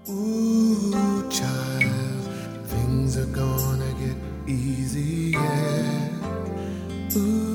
Ooh, child, things are gonna get easier. Ooh.